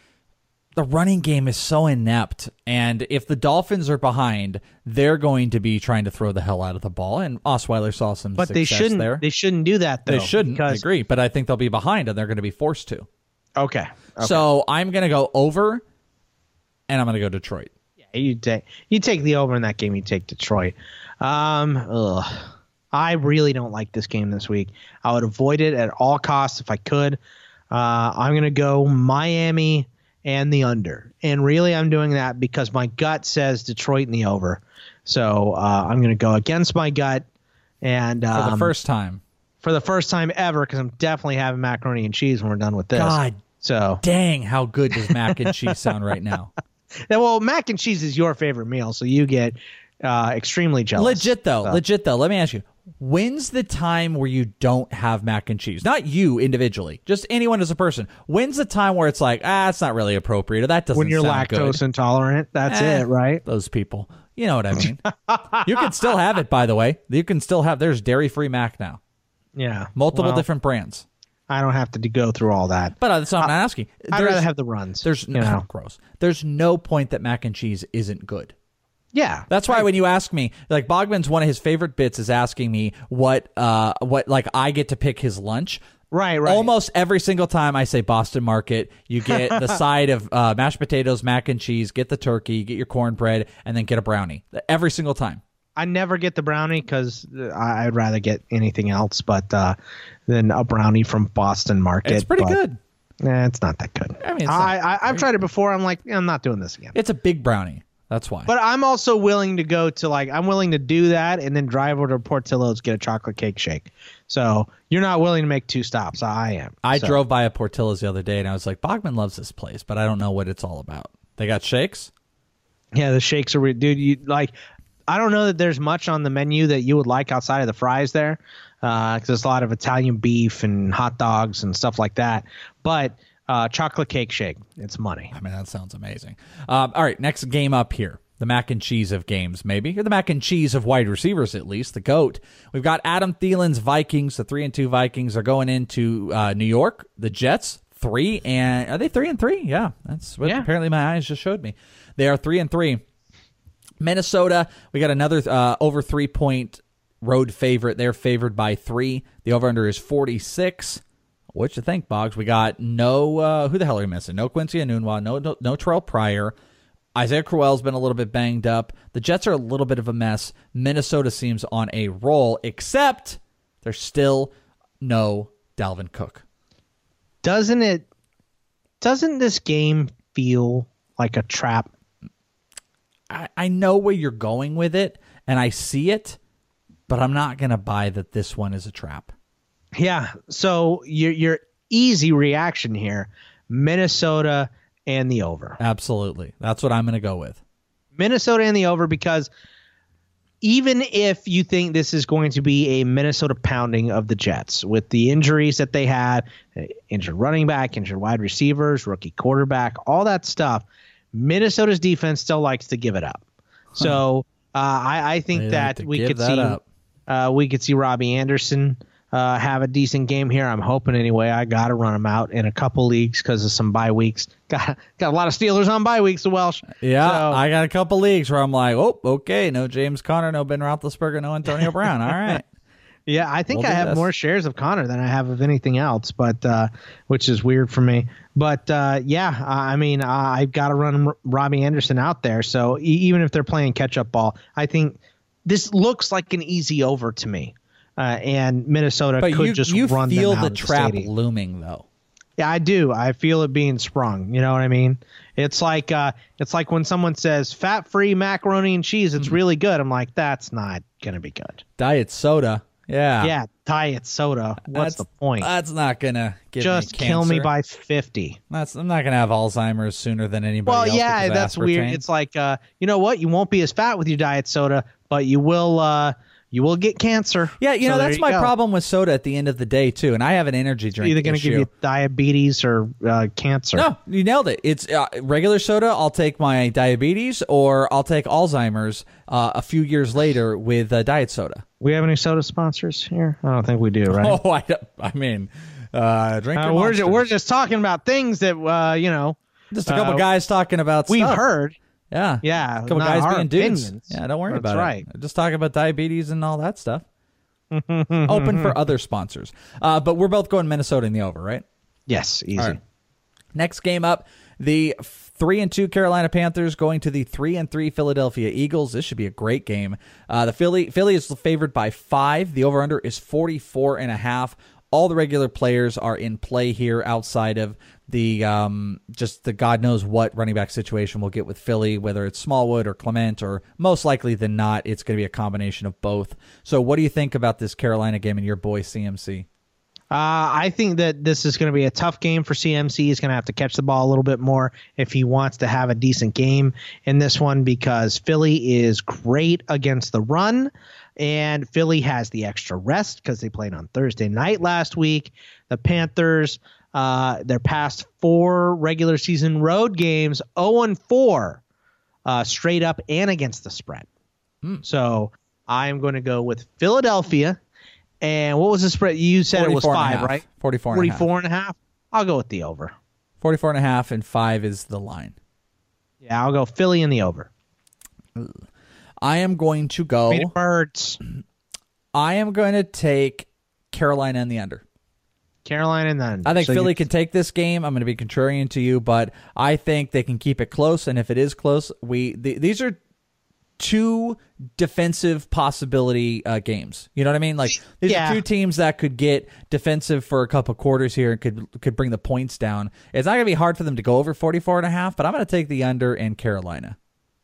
the running game is so inept. And if the Dolphins are behind, they're going to be trying to throw the hell out of the ball. And Osweiler saw some but success they shouldn't, there. They shouldn't do that, though. They shouldn't. Because... I agree. But I think they'll be behind, and they're going to be forced to. Okay. okay. So I'm going to go over, and I'm going to go Detroit. Yeah, you take you take the over in that game. You take Detroit. Um, ugh. I really don't like this game this week. I would avoid it at all costs if I could. Uh, I'm going to go Miami and the under. And really I'm doing that because my gut says Detroit and the over. So uh, I'm going to go against my gut. And um, For the first time. For the first time ever, because I'm definitely having macaroni and cheese when we're done with this. God so dang, how good does mac and cheese sound right now? Yeah, well, mac and cheese is your favorite meal, so you get uh, extremely jealous. Legit, though. So. Legit, though. Let me ask you. When's the time where you don't have mac and cheese? Not you individually, just anyone as a person. When's the time where it's like, ah, it's not really appropriate, or that doesn't when you're sound lactose good. intolerant, that's eh, it, right? Those people. You know what I mean. You can still have it, by the way. You can still have, there's dairy-free mac now. Yeah. Multiple well, different brands. I don't have to go through all that. But that's what I'm asking. I'd There's, rather have the runs. There's you no, know? gross. There's no point that mac and cheese isn't good. Yeah. That's why when you ask me, like Bogman's one of his favorite bits is asking me what, uh, what like I get to pick his lunch. Right, right. Almost every single time I say Boston Market, you get the side of uh, mashed potatoes, mac and cheese, get the turkey, get your cornbread, and then get a brownie. Every single time. I never get the brownie because I'd rather get anything else but uh, than a brownie from Boston Market. It's pretty but, good. Nah, it's not that good. I mean, it's I, not, I, I've tried it before. I'm like, I'm not doing this again. It's a big brownie. That's why. But I'm also willing to go to like I'm willing to do that and then drive over to Portillo's, get a chocolate cake shake. So you're not willing to make two stops. I am. I so. drove by a Portillo's the other day and I was like, Bogman loves this place, but I don't know what it's all about. They got shakes? Yeah, the shakes are re- dude. You like. I don't know that there's much on the menu that you would like outside of the fries there, because uh, there's a lot of Italian beef and hot dogs and stuff like that. But uh, chocolate cake shake, it's money. I mean, that sounds amazing. Um, all right, next game up here. The mac and cheese of games, maybe. Or the mac and cheese of wide receivers, at least. The GOAT. We've got Adam Thielen's Vikings. The three and two Vikings are going into uh, New York. The Jets, three and are they three and three? Yeah, that's what yeah. apparently my eyes just showed me. They are three and three. Minnesota, we got another uh, over three point road favorite. They're favored by three. The over-under is forty-six. What you think, Boggs? We got no, uh, who the hell are we missing? No Quincy Enunwa, no, no, no Terrell Pryor. Isaiah Crowell's been a little bit banged up. The Jets are a little bit of a mess. Minnesota seems on a roll, except there's still no Dalvin Cook. Doesn't it, doesn't this game feel like a trap? I, I know where you're going with it, and I see it, but I'm not going to buy that this one is a trap. Yeah, so your your easy reaction here, Minnesota and the over. Absolutely. That's what I'm going to go with. Minnesota and the over, because even if you think this is going to be a Minnesota pounding of the Jets with the injuries that they had, injured running back, injured wide receivers, rookie quarterback, all that stuff, Minnesota's defense still likes to give it up. Huh. So uh, I, I think they that like we could that see up. Uh, we could see Robbie Anderson uh, have a decent game here. I'm hoping anyway. I got to run him out in a couple leagues because of some bye weeks. Got got a lot of Steelers on bye weeks, the Welsh. Yeah, so, I got a couple leagues where I'm like, oh, okay, no James Conner, no Ben Roethlisberger, no Antonio Brown. All right. Yeah, I think We'll I do have this. more shares of Connor than I have of anything else, but uh, which is weird for me. But uh, yeah, I mean, uh, I've got to run R- Robbie Anderson out there. So e- even if they're playing catch-up ball, I think this looks like an easy over to me. Uh, and Minnesota But could you, just you run feel them out the of the trap stadium. looming, though. Yeah, I do. I feel it being sprung. You know what I mean? It's like uh, it's like when someone says fat-free macaroni and cheese, it's really good. I'm like, that's not gonna be good. Diet soda. Yeah. Yeah, diet soda. What's That's- the point? That's not going to give Just me kill me cancer. by fifty. That's, I'm not going to have Alzheimer's sooner than anybody Well, else. yeah, because of that's weird. aspartame. It's like, uh, you know what? You won't be as fat with your diet soda, but you will. Uh, you will get cancer. Yeah, you So know, there that's my go. problem with soda at the end of the day, too. And I have an energy It's drink either going to issue. give you diabetes or uh, cancer. No, you nailed it. It's uh, regular soda. I'll take my diabetes, or I'll take Alzheimer's uh, a few years later with uh, diet soda. We have any soda sponsors here? I don't think we do, right? Oh, I, don't- I mean, uh, drink Uh, your we're, ju- Monsters. we're just talking about things that, uh, you know, Just a couple uh, guys talking about we've stuff. heard. Yeah. Yeah, A couple not guys our being dudes. opinions. Yeah, don't worry That's about right. it. Just talking about diabetes and all that stuff. Open for other sponsors. Uh, but we're both going Minnesota in the over, right? Yes, easy. All right. Next game up, the three and two Carolina Panthers going to the three and three Philadelphia Eagles. This should be a great game. Uh, the Philly Philly is favored by five. The over under is forty-four and a half. All the regular players are in play here outside of the um, just the God knows what running back situation we'll get with Philly, whether it's Smallwood or Clement, or most likely than not, it's going to be a combination of both. So what do you think about this Carolina game and your boy C M C? Uh, I think that this is going to be a tough game for C M C. He's going to have to catch the ball a little bit more if he wants to have a decent game in this one, because Philly is great against the run, and Philly has the extra rest because they played on Thursday night last week. The Panthers, uh, their past four regular season road games, oh and four uh, straight up and against the spread. Hmm. So I am going to go with Philadelphia. And what was the spread? You said it was forty-four and a five, half. right? forty-four and a half. forty-four and a half. I'll go with the over. forty-four and a half and five is the line. Yeah, I'll go Philly in the over. I am going to go. Beat it birds. I am going to take Carolina in the under. Carolina and then. I think so Philly you- can take this game. I'm going to be contrarian to you, but I think they can keep it close. And if it is close, we th- these are two defensive possibility uh, games. You know what I mean? Like these Yeah. are two teams that could get defensive for a couple quarters here and could could bring the points down. It's not going to be hard for them to go over forty-four and a half, but I'm going to take the under in Carolina.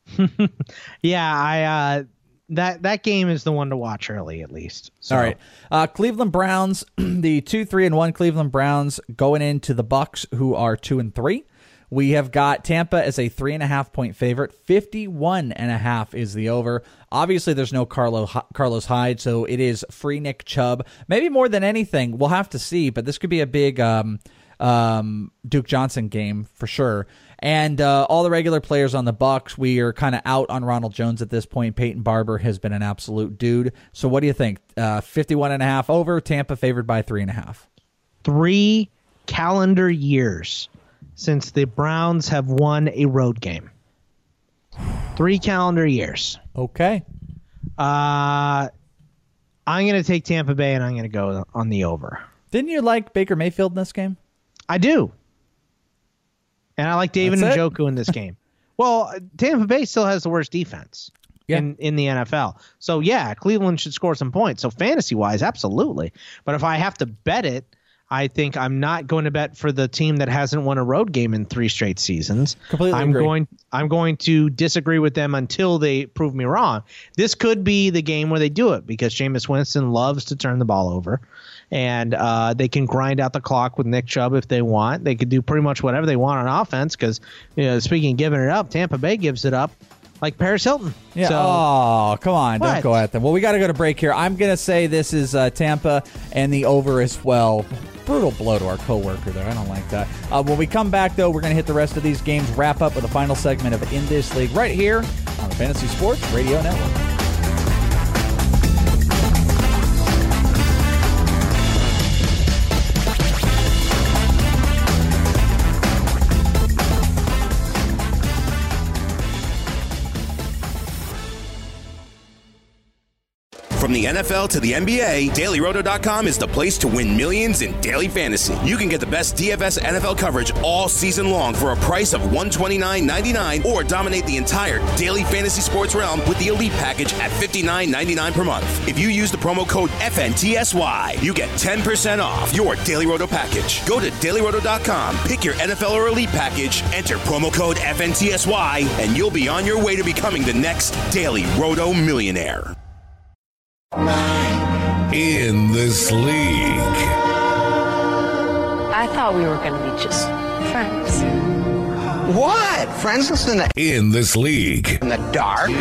Yeah, I uh, that that game is the one to watch early, at least. So. All right, uh, Cleveland Browns, the two three and one Cleveland Browns going into the Bucks, who are two and three. We have got Tampa as a three and a half point favorite. fifty-one and a half is the over. Obviously, there's no Carlo, Carlos Hyde, so it is free Nick Chubb. Maybe more than anything, we'll have to see, but this could be a big um, um, Duke Johnson game for sure. And uh, all the regular players on the Bucks, we are kind of out on Ronald Jones at this point. Peyton Barber has been an absolute dude. So what do you think? Uh, fifty-one and a half over. Tampa favored by three and a half. Three calendar years since the Browns have won a road game. Three calendar years. Okay. Uh, I'm going to take Tampa Bay, and I'm going to go on the over. Didn't you like Baker Mayfield in this game? I do. And I like David That's it? Njoku in this game. Well, Tampa Bay still has the worst defense Yeah. in, in the N F L. So, yeah, Cleveland should score some points. So, fantasy-wise, absolutely. But if I have to bet it, I think I'm not going to bet for the team that hasn't won a road game in three straight seasons. Completely I'm agree. going I'm going to disagree with them until they prove me wrong. This could be the game where they do it because Jameis Winston loves to turn the ball over. And uh, they can grind out the clock with Nick Chubb if they want. They could do pretty much whatever they want on offense because, you know, speaking of giving it up, Tampa Bay gives it up like Paris Hilton. Yeah. So, oh, come on. Don't What? go at them. Well, we got to go to break here. I'm going to say this is uh, Tampa and the over as well. Brutal blow to our coworker there. I don't like that. Uh, when we come back, though, we're going to hit the rest of these games, wrap up with the final segment of In This League right here on the Fantasy Sports Radio Network. From the N F L to the N B A, Daily Roto dot com is the place to win millions in daily fantasy. You can get the best D F S N F L coverage all season long for a price of one hundred twenty-nine ninety-nine, or dominate the entire daily fantasy sports realm with the Elite package at fifty-nine ninety-nine per month. If you use the promo code F N T S Y, you get ten percent off your Daily Roto package. Go to Daily Roto dot com, pick your N F L or Elite package, enter promo code F N T S Y, and you'll be on your way to becoming the next Daily Roto millionaire. In this league. I thought we were going to be just friends. What? Friends listen to In this league. in the dark?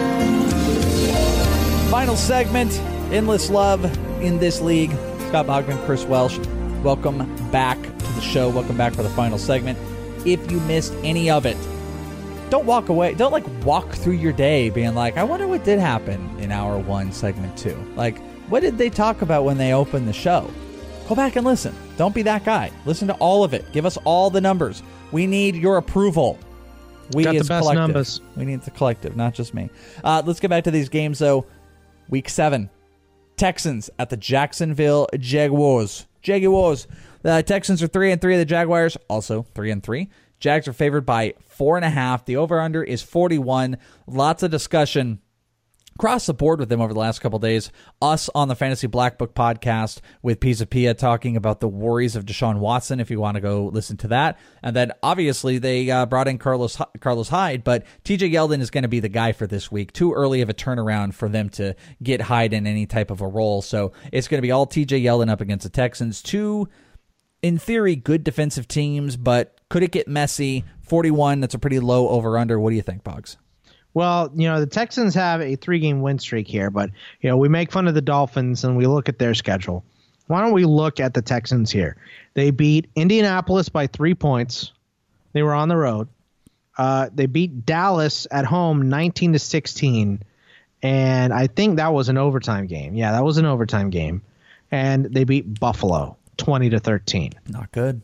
Final segment, Endless Love in This League. Scott Bogman, Chris Welsh, welcome back to the show. Welcome back for the final segment. If you missed any of it, don't walk away. Don't, like, walk through your day being like, I wonder what did happen in hour one, segment two. Like, what did they talk about when they opened the show? Go back and listen. Don't be that guy. Listen to all of it. Give us all the numbers. We need your approval. We Got the as best collective. numbers. We need the collective, not just me. Uh, let's get back to these games, though. Week seven. Texans at the Jacksonville Jaguars. Jaguars. The Texans are three and three. The Jaguars also three and three. Jags are favored by four and a half. The over-under is forty-one. Lots of discussion across the board with them over the last couple of days. Us on the Fantasy Black Book podcast with Pisa Pia talking about the worries of Deshaun Watson, if you want to go listen to that. And then, obviously, they uh, brought in Carlos Carlos Hyde, but T J Yeldon is going to be the guy for this week. Too early of a turnaround for them to get Hyde in any type of a role. So it's going to be all T J Yeldon up against the Texans. Two, in theory, good defensive teams, but could it get messy? forty-one, that's a pretty low over-under. What do you think, Boggs? Well, you know, the Texans have a three-game win streak here, but, you know, we make fun of the Dolphins and we look at their schedule. Why don't we look at the Texans here? They beat Indianapolis by three points. They were on the road. Uh, they beat Dallas at home nineteen to sixteen, and I think that was an overtime game. Yeah, that was an overtime game. And they beat Buffalo twenty to thirteen. Not good.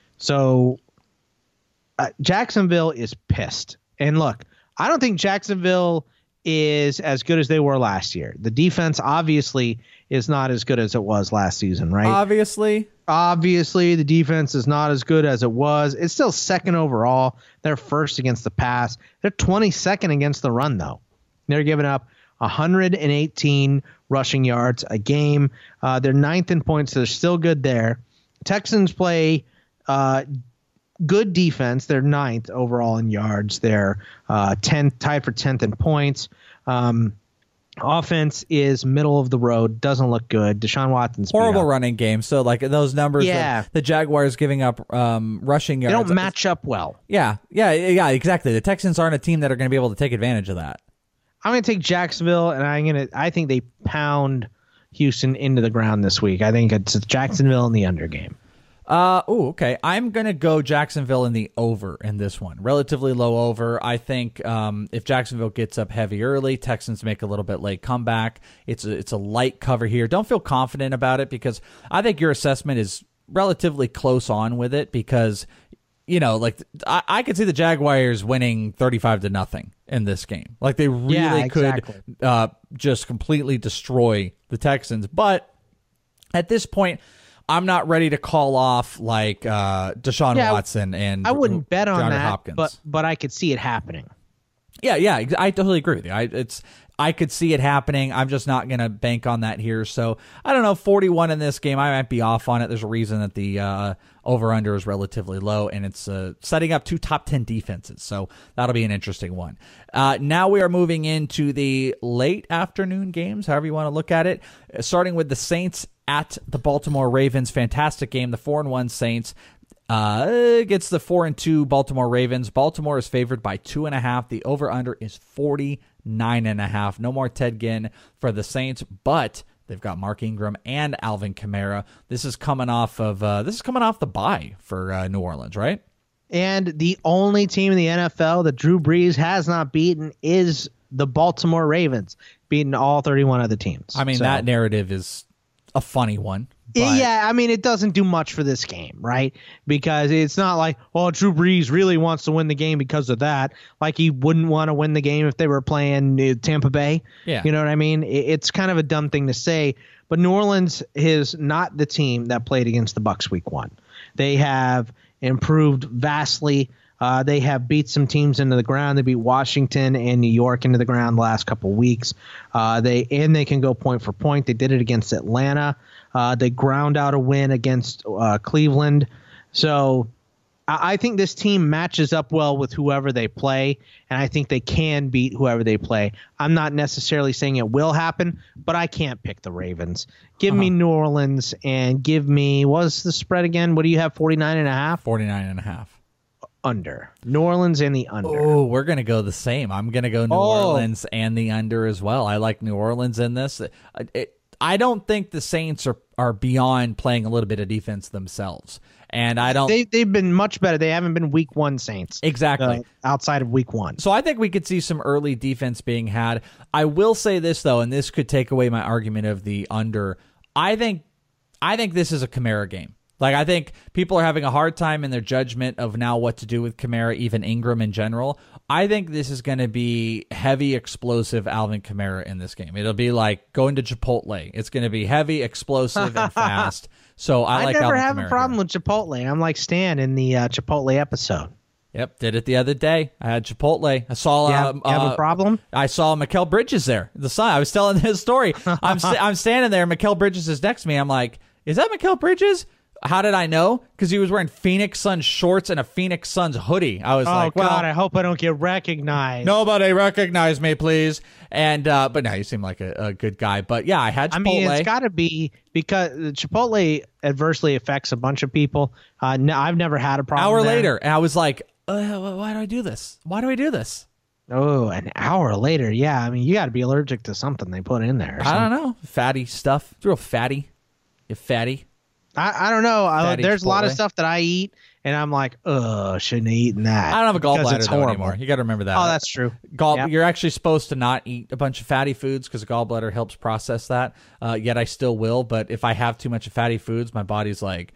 So uh, Jacksonville is pissed. And look, I don't think Jacksonville is as good as they were last year. The defense obviously is not as good as it was last season, right? Obviously. Obviously, the defense is not as good as it was. It's still second overall. They're first against the pass. They're twenty-second against the run, though. They're giving up one hundred eighteen rushing yards a game. Uh, they're ninth in points. So they're still good there. Texans play uh, good defense. They're ninth overall in yards. They're uh, tenth, tied for tenth in points. Um, offense is middle of the road. Doesn't look good. Deshaun Watson's horrible running game. So like those numbers, yeah. the, the Jaguars giving up um, rushing yards. They don't match up well. Yeah, yeah, yeah, exactly. The Texans aren't a team that are going to be able to take advantage of that. I'm going to take Jacksonville, and I'm going to. I think they pound Houston into the ground this week. I think it's Jacksonville in the under game. Uh, oh, okay. I'm going to go Jacksonville in the over in this one. Relatively low over. I think um, if Jacksonville gets up heavy early, Texans make a little bit late comeback. It's a, it's a light cover here. Don't feel confident about it because I think your assessment is relatively close on with it because, you know, like I, I could see the Jaguars winning thirty-five to nothing in this game. Like they really yeah, could exactly. uh, just completely destroy the Texans. But at this point, I'm not ready to call off like uh, Deshaun yeah, Watson and I wouldn't bet on DeAndre that, Hopkins. but but I could see it happening. Yeah, yeah, I totally agree with you. I, it's I could see it happening. I'm just not going to bank on that here. So I don't know, forty-one in this game. I might be off on it. There's a reason that the uh, over-under is relatively low, and it's uh, setting up two top ten defenses. So that'll be an interesting one. Uh, now we are moving into the late afternoon games, however you want to look at it, starting with the Saints at the Baltimore Ravens. Fantastic game. The four and one Saints uh, against the four and two Baltimore Ravens. Baltimore is favored by two and a half. The over-under is forty-nine and a half. No more Ted Ginn for the Saints, but they've got Mark Ingram and Alvin Kamara. This is coming off of uh, this is coming off the bye for uh, New Orleans, right? And the only team in the N F L that Drew Brees has not beaten is the Baltimore Ravens, beating all thirty-one other teams. I mean, so. that narrative is a funny one. But yeah, I mean, it doesn't do much for this game, right? Because it's not like, oh, Drew Brees really wants to win the game because of that. Like he wouldn't want to win the game if they were playing Tampa Bay. Yeah. You know what I mean? It's kind of a dumb thing to say. But New Orleans is not the team that played against the Bucs week one. They have improved vastly. Uh, they have beat some teams into the ground. They beat Washington and New York into the ground the last couple of weeks. Uh, they and they can go point for point. They did it against Atlanta. Uh, they ground out a win against uh, Cleveland. So I, I think this team matches up well with whoever they play, and I think they can beat whoever they play. I'm not necessarily saying it will happen, but I can't pick the Ravens. Give uh-huh. me New Orleans and give me, what's the spread again? What do you have, forty-nine and a half? forty-nine and a half. Under. New Orleans and the under. Oh, we're going to go the same. I'm going to go New oh. Orleans and the under as well. I like New Orleans in this. It, it, I don't think the Saints are, are beyond playing a little bit of defense themselves. And I don't. They, they've been much better. They haven't been week one Saints. Exactly. Uh, outside of week one. So I think we could see some early defense being had. I will say this, though, and this could take away my argument of the under. I think, I think this is a Kamara game. Like, I think people are having a hard time in their judgment of now what to do with Kamara, even Ingram in general. I think this is going to be heavy, explosive Alvin Kamara in this game. It'll be like going to Chipotle. It's going to be heavy, explosive, and fast. So I, I like never Alvin have Kamara a problem here. with Chipotle. I'm like Stan in the uh, Chipotle episode. Yep, did it the other day. I had Chipotle. I saw. You have, uh, you have uh, a problem? I saw Mikal Bridges there. The son. I was telling his story. I'm st- I'm standing there. Mikal Bridges is next to me. I'm like, is that Mikal Bridges? How did I know? Because he was wearing Phoenix Suns shorts and a Phoenix Suns hoodie. I was oh, like, well, God, I hope I don't get recognized. Nobody recognize me, please. And uh, but no, you seem like a, a good guy. But yeah, I had Chipotle. I mean, it's got to be because Chipotle adversely affects a bunch of people. Uh, no, I've never had a problem. Hour there. later, and I was like, uh, why do I do this? Why do I do this? Oh, an hour later. Yeah, I mean, you got to be allergic to something they put in there. I don't know. Fatty stuff. It's real fatty. You fatty. I, I don't know. I, there's Chipotle. a lot of stuff that I eat, and I'm like, ugh, shouldn't have eaten that. I don't have a gallbladder though anymore. You got to remember that. Oh, that's true. Gall- yep. You're actually supposed to not eat a bunch of fatty foods because the gallbladder helps process that. Uh, yet I still will. But if I have too much of fatty foods, my body's like,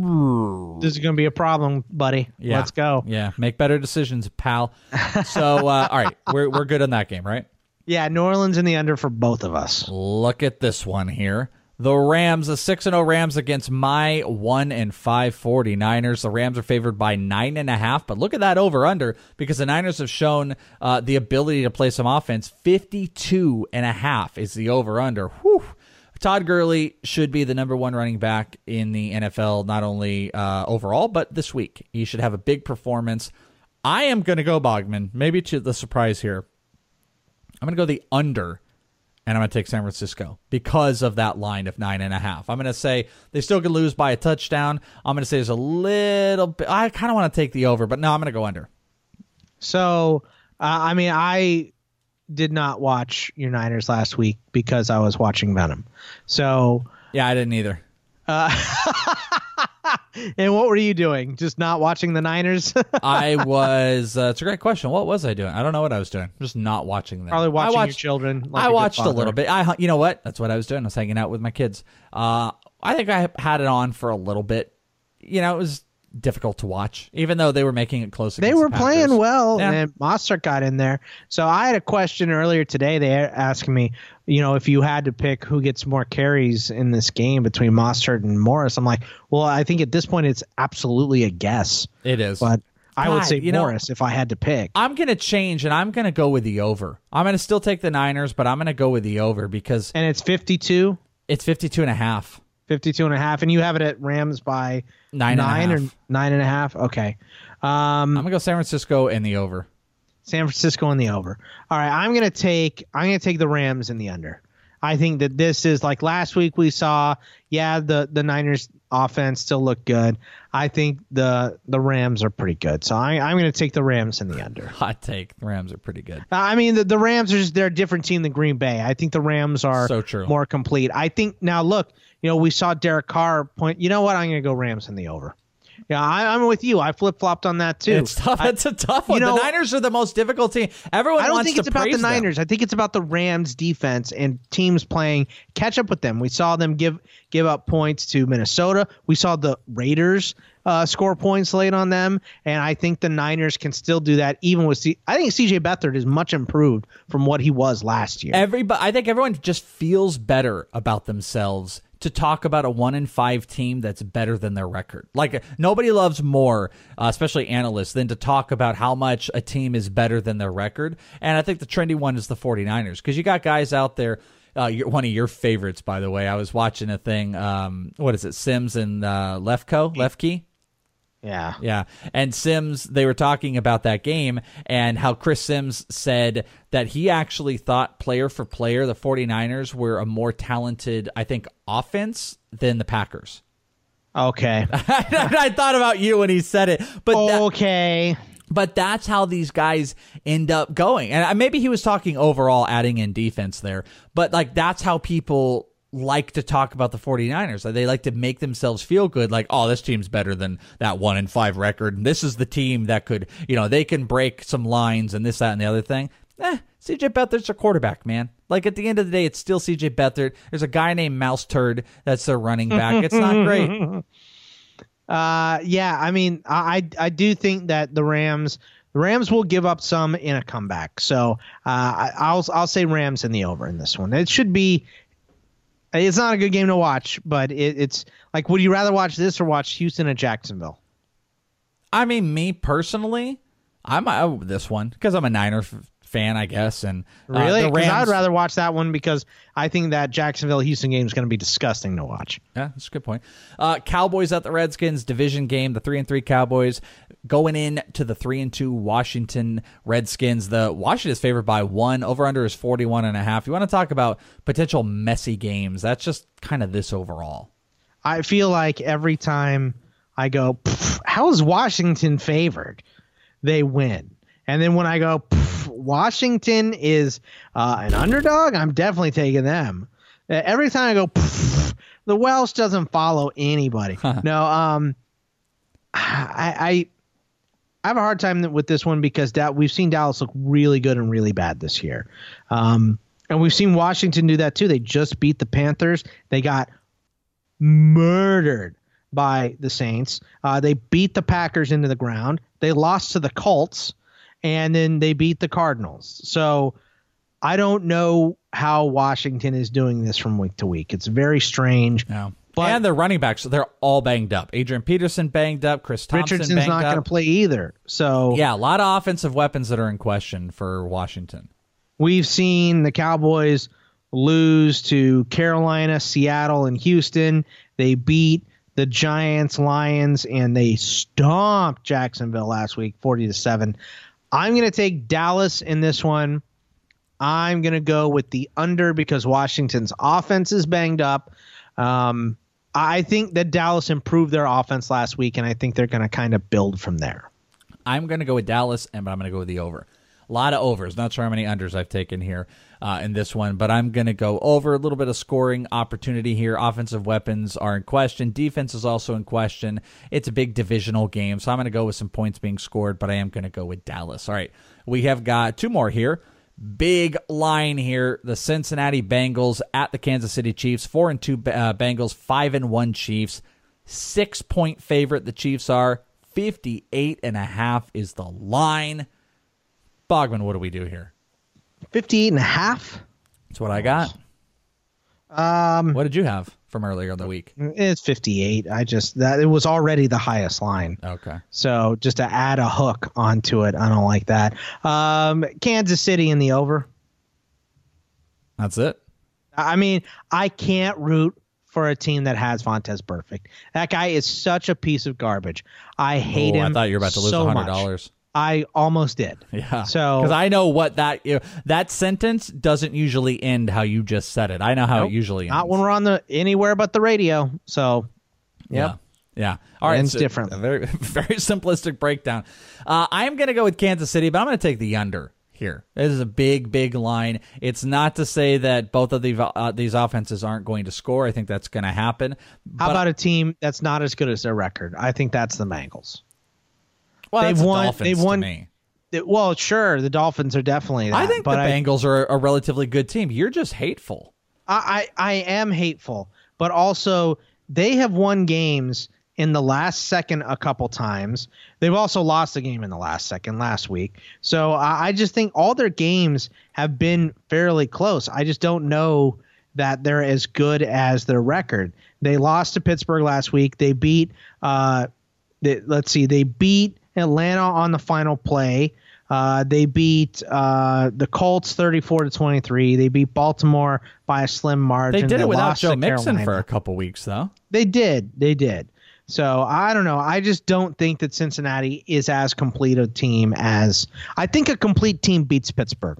this is going to be a problem, buddy. Yeah. Let's go. Yeah, make better decisions, pal. So, uh, all right, we're we're good on that game, right? Yeah, New Orleans in the under for both of us. Look at this one here. The Rams, the six and oh Rams against my one and five 49ers. The Rams are favored by nine and a half, but look at that over-under because the Niners have shown uh, the ability to play some offense. fifty-two and a half is the over-under. Whew. Todd Gurley should be the number one running back in the N F L, not only uh, overall, but this week. He should have a big performance. I am going to go Bogman, maybe to the surprise here. I'm going to go the under. And I'm going to take San Francisco because of that line of nine and a half. I'm going to say they still could lose by a touchdown. I'm going to say there's a little bit. I kind of want to take the over, but no, I'm going to go under. So, uh, I mean, I did not watch your Niners last week because I was watching Venom. So, yeah, I didn't either. Uh, and what were you doing? Just not watching the Niners? I was. Uh, it's a great question. What was I doing? I don't know what I was doing. Just not watching them. Probably watching I watched, your children. Like I a watched a little bit. I, you know what? That's what I was doing. I was hanging out with my kids. Uh, I think I had it on for a little bit. You know, it was difficult to watch, even though they were making it close. They were the playing well, yeah. and Mostert got in there. So I had a question earlier today. They asked me, you know, if you had to pick who gets more carries in this game between Mostert and Morris. I'm like, well, I think at this point it's absolutely a guess. It is. But I God, would say you know, Morris if I had to pick. I'm going to change, and I'm going to go with the over. I'm going to still take the Niners, but I'm going to go with the over because... And it's fifty-two? It's fifty-two and a half. fifty-two and a half, and you have it at Rams by nine, nine and or nine and a half? Okay. Um, I'm going to go San Francisco and the over. San Francisco and the over. All right, I'm going to take I'm going to take the Rams in the under. I think that this is like last week we saw, yeah, the, the Niners offense still looked good. I think the the Rams are pretty good. So I, I'm going to take the Rams in the under. Hot take. The Rams are pretty good. I mean, the, the Rams are just, they're a different team than Green Bay. I think the Rams are so true. more complete. I think now, look, you know, we saw Derek Carr point. You know what? I'm going to go Rams in the over. Yeah, I, I'm with you. I flip-flopped on that, too. It's tough. I, it's a tough one. You know, the Niners are the most difficult team. Everyone I don't wants think to it's about the praise Niners. them. I think it's about the Rams defense and teams playing catch up with them. We saw them give give up points to Minnesota. We saw the Raiders uh, score points late on them, and I think the Niners can still do that even with C- I think C J Beathard is much improved from what he was last year. Everybody, I think everyone just feels better about themselves to talk about a one in five team that's better than their record. Like nobody loves more, uh, especially analysts, than to talk about how much a team is better than their record. And I think the trendy one is the 49ers because you got guys out there. Uh, you're, one of your favorites, by the way. I was watching a thing. Um, what is it? Sims and uh, Lefko, Lefke. Yeah. Yeah. And Sims, they were talking about that game and how Chris Sims said that he actually thought player for player, the 49ers were a more talented, I think, offense than the Packers. Okay. I thought about you when he said it. But okay. That, but that's how these guys end up going. And maybe he was talking overall, adding in defense there. But like that's how people like to talk about the 49ers. They like to make themselves feel good, like, oh, this team's better than that one in five record. And this is the team that could, you know, they can break some lines and this, that, and the other thing. Eh, C J Beathard's a quarterback, man. Like, at the end of the day, it's still C J Beathard. There's a guy named Mouse Turd that's their running back. It's not great. Uh, yeah, I mean, I I do think that the Rams the Rams will give up some in a comeback. So uh, I, I'll I'll say Rams in the over in this one. It should be. It's not a good game to watch, but it, it's like, would you rather watch this or watch Houston at Jacksonville? I mean, me personally, I'm uh, this one because I'm a Niner f- fan, I guess. And uh, really, the because Rams, I'd rather watch that one because I think that Jacksonville Houston game is going to be disgusting to watch. Yeah, that's a good point. Uh, Cowboys at the Redskins division game. The three and three Cowboys going in to the three and two Washington Redskins. The Washington is favored by one. Over under is forty one and a half. You want to talk about potential messy games? That's just kind of this overall. I feel like every time I go, how is Washington favored? They win. And then when I go, Washington is uh, an underdog, I'm definitely taking them. Uh, every time I go, the Welsh doesn't follow anybody. no, um, I, I I have a hard time with this one because that we've seen Dallas look really good and really bad this year. Um, and we've seen Washington do that too. They just beat the Panthers. They got murdered by the Saints. Uh, they beat the Packers into the ground. They lost to the Colts, and then they beat the Cardinals. So I don't know how Washington is doing this from week to week. It's very strange. No. But and their running backs, they're all banged up. Adrian Peterson banged up. Chris Thompson Richardson's banged not going to play either. So yeah, a lot of offensive weapons that are in question for Washington. We've seen the Cowboys lose to Carolina, Seattle, and Houston. They beat the Giants, Lions, and they stomped Jacksonville last week, forty to seven. I'm going to take Dallas in this one. I'm going to go with the under because Washington's offense is banged up. Um, I think that Dallas improved their offense last week, and I think they're going to kind of build from there. I'm going to go with Dallas, and I'm going to go with the over. A lot of overs. Not sure how many unders I've taken here uh, in this one, but I'm going to go over. A little bit of scoring opportunity here. Offensive weapons are in question. Defense is also in question. It's a big divisional game, so I'm going to go with some points being scored, but I am going to go with Dallas. All right, we have got two more here. Big line here. The Cincinnati Bengals at the Kansas City Chiefs. Four and two uh, Bengals. Five and one Chiefs. Six-point favorite, the Chiefs are. fifty-eight and a half is the line. Bogman, what do we do here? fifty-eight and a half? That's what I got. Um, what did you have from earlier in the week? It's fifty-eight. I just that it was already the highest line. Okay. So just to add a hook onto it, I don't like that. Um, Kansas City in the over. That's it. I mean, I can't root for a team that has Vontaze Burfict. That guy is such a piece of garbage. I hate Ooh, him. I thought you were about to lose so one hundred dollars. Much. I almost did. Yeah. So because I know what that you know, that sentence doesn't usually end how you just said it. I know how nope, it usually ends. Not when we're on the anywhere but the radio. So, yep. Yeah. Yeah. All right. Ends so differently. A very very simplistic breakdown. Uh, I'm going to go with Kansas City, but I'm going to take the under here. This is a big, big line. It's not to say that both of the, uh, these offenses aren't going to score. I think that's going to happen. How But- about a team that's not as good as their record? I think that's the Bengals. Well, they've that's the won. Dolphins They've to won. me. They- well, sure, the Dolphins are definitely that. I think but the I, Bengals are a relatively good team. You're just hateful. I, I, I am hateful, but also they have won games in the last second a couple times. They've also lost a game in the last second last week. So I, I just think all their games have been fairly close. I just don't know that they're as good as their record. They lost to Pittsburgh last week. They beat, uh, they, let's see, they beat Atlanta on the final play. Uh, they beat uh, the Colts thirty-four to twenty-three. They beat Baltimore by a slim margin. They did it without lost Joe to Mixon Carolina. for a couple weeks, though. They did. They did. So I don't know. I just don't think that Cincinnati is as complete a team as I think a complete team beats Pittsburgh.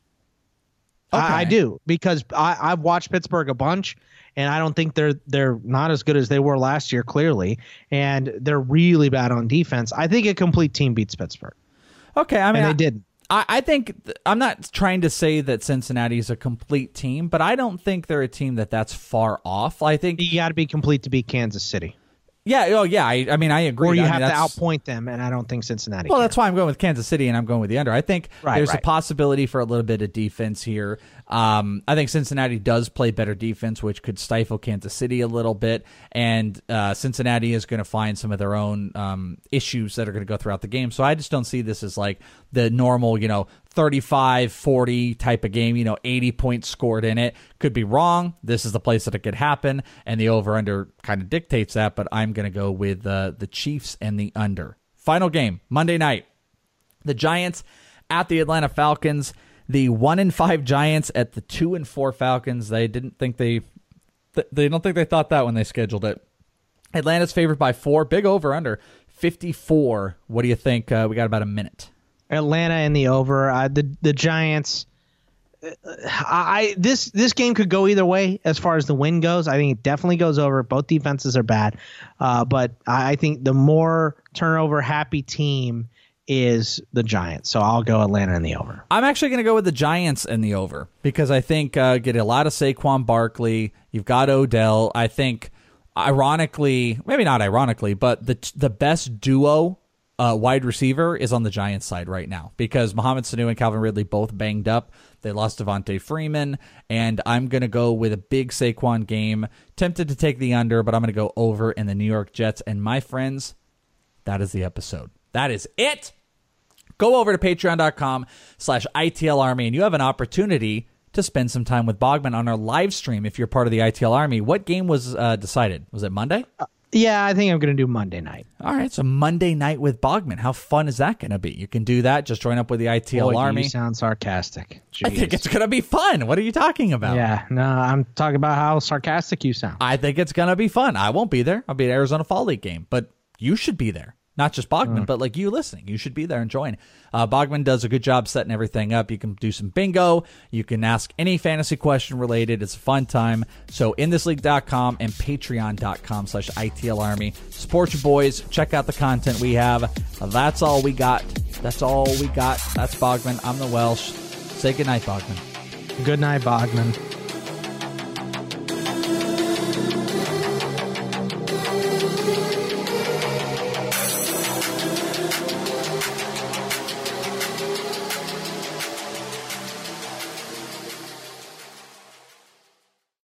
Okay. I, I do because I, I've watched Pittsburgh a bunch, and I don't think they're they're not as good as they were last year, clearly, and they're really bad on defense. I think a complete team beats Pittsburgh. Okay, I mean, and they I, didn't. I, I think th- I'm not trying to say that Cincinnati is a complete team, but I don't think they're a team that that's far off. I think You got to be complete to beat Kansas City, yeah, oh yeah. I, I mean, I agree. or you I have mean, to that's- outpoint them, and I don't think Cincinnati. Well, can. that's why I'm going with Kansas City, and I'm going with the under. I think Right, there's right. a possibility for a little bit of defense here. Um, I think Cincinnati does play better defense, which could stifle Kansas City a little bit, and uh, Cincinnati is going to find some of their own um, issues that are going to go throughout the game. So I just don't see this as like the normal, you know, thirty-five forty type of game, you know, eighty points scored in it. Could be wrong. This is the place that it could happen, and the over-under kind of dictates that, but I'm going to go with uh, the Chiefs and the under. Final game, Monday night. The Giants at the Atlanta Falcons. The one and five Giants at the two and four Falcons. They didn't think they, they don't think they thought that when they scheduled it. Atlanta's favored by four. Big over-under, fifty-four. What do you think? Uh, we got about a minute. Atlanta in the over. Uh, the the Giants. Uh, I this this game could go either way as far as the win goes. I think it definitely goes over. Both defenses are bad, uh, but I think the more turnover happy team is the Giants. So I'll go Atlanta in the over. I'm actually going to go with the Giants in the over because I think uh, get a lot of Saquon Barkley. You've got Odell. I think, ironically, maybe not ironically, but the the best duo uh, wide receiver is on the Giants side right now because Mohamed Sanu and Calvin Ridley both banged up. They lost Devontae Freeman, and I'm going to go with a big Saquon game. Tempted to take the under, but I'm going to go over in the New York Jets. And my friends, that is the episode. That is it. Go over to patreon.com slash ITL Army, and you have an opportunity to spend some time with Bogman on our live stream if you're part of the I T L Army. What game was uh, decided? Was it Monday? Uh, yeah, I think I'm going to do Monday night. All right, so Monday night with Bogman. How fun is that going to be? You can do that. Just join up with the I T L Boy, Army. You sound sarcastic. Jeez. I think it's going to be fun. What are you talking about? Yeah, no, I'm talking about how sarcastic you sound. I think it's going to be fun. I won't be there. I'll be at Arizona Fall League game, but you should be there. Not just Bogman, Mm. but like you listening. You should be there and join. Uh, Bogman does a good job setting everything up. You can do some bingo. You can ask any fantasy question related. It's a fun time. So in this league dot com and patreon.com slash ITL Army. Support your boys. Check out the content we have. That's all we got. That's all we got. That's Bogman. I'm the Welsh. Say goodnight, Bogman. Good night, Bogman.